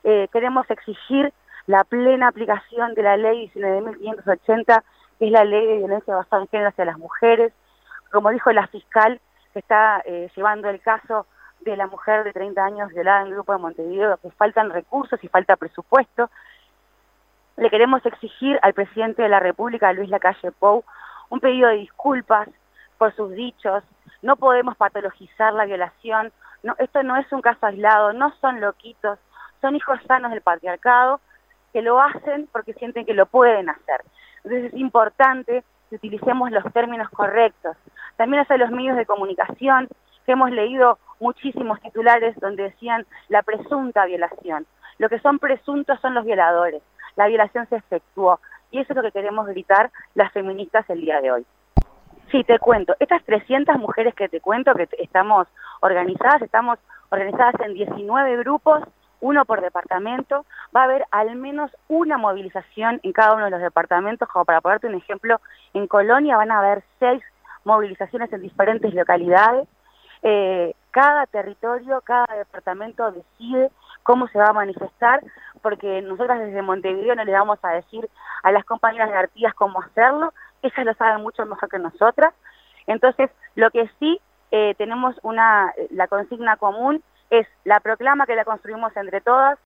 queremos exigir la plena aplicación de la ley 19.580, que es la ley de violencia basada en género hacia las mujeres. Como dijo la fiscal que está llevando el caso de la mujer de 30 años violada en el grupo de Montevideo, que faltan recursos y falta presupuesto. Le queremos exigir al presidente de la República, Luis Lacalle Pou, un pedido de disculpas por sus dichos. No podemos patologizar la violación. No, esto no es un caso aislado, no son loquitos, son hijos sanos del patriarcado que lo hacen porque sienten que lo pueden hacer. Entonces es importante que utilicemos los términos correctos. También hacia los medios de comunicación, que hemos leído muchísimos titulares donde decían la presunta violación. Lo que son presuntos son los violadores. La violación se efectuó. Y eso es lo que queremos gritar las feministas el día de hoy. Sí, te cuento. Estas 300 mujeres que te cuento que estamos organizadas en 19 grupos, uno por departamento. Va a haber al menos una movilización en cada uno de los departamentos, como para ponerte un ejemplo, en Colonia van a haber 6 movilizaciones en diferentes localidades. Cada territorio, cada departamento decide cómo se va a manifestar, porque nosotras desde Montevideo no le vamos a decir a las compañeras de Artigas cómo hacerlo, ellas lo saben mucho mejor que nosotras. Entonces, lo que sí tenemos la consigna común es la proclama que la construimos entre todas,